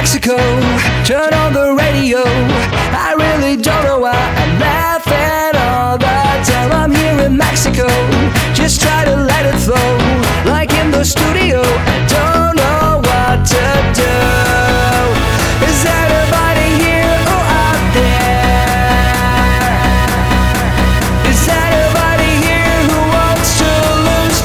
Mexico, turn on the radio. I really don't know why I'm laughing all the time. I'm here in Mexico, just try to let it flow. Like in the studio, I don't know what to do. Is anybody here or out there? Is anybody here who wants to lose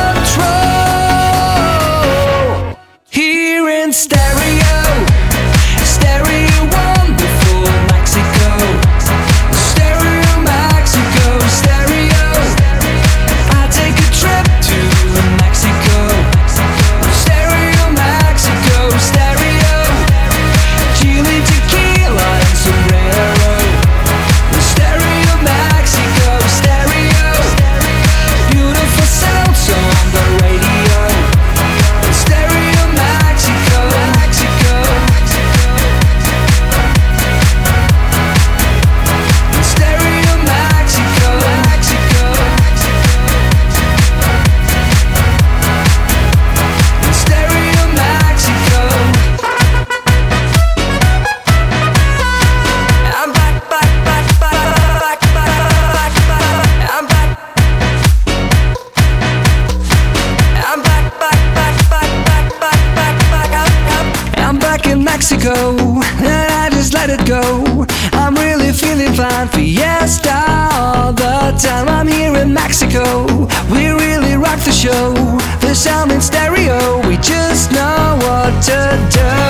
control? Here in stereo, stereo wonderful Mexico, stereo Mexico, stereo. I take a trip to Mexico, stereo Mexico, stereo. Chile, tequila, and sombrero, stereo Mexico, stereo. Beautiful sounds on the radio, stereo Mexico, Mexico. Stereo Mexico, Mexico. Stereo Mexico. I'm back, back, back, back, back, back, back, back. I'm back. I'm back, back, back, back, back, back, back, back. I'm back in Mexico, and I just let it go. I'm really feeling fine, fiesta all the time. I'm here in Mexico, we really rock the show. The sound in stereo, we just know what to do.